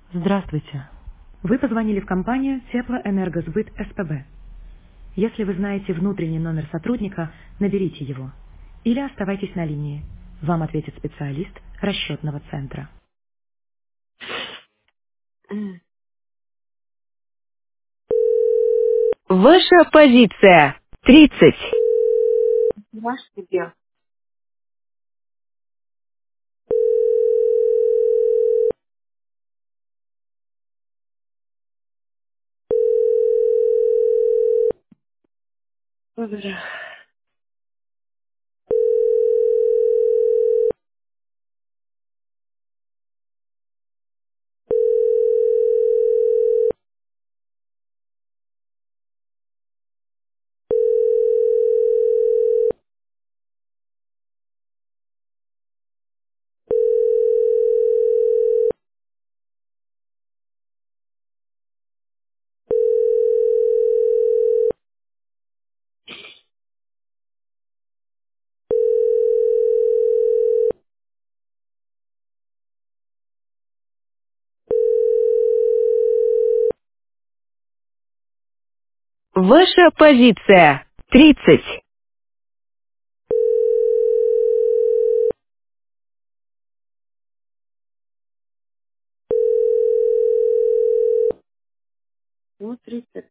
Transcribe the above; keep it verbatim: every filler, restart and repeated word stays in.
Здравствуйте. Вы позвонили в компанию Теплоэнергосбыт СПБ. Если вы знаете внутренний номер сотрудника, наберите его. Или оставайтесь на линии. Вам ответит специалист расчетного центра. Ваша позиция. тридцать. Ваш тебе. Благодарю. Ваша позиция. тридцать. Ну, тридцать.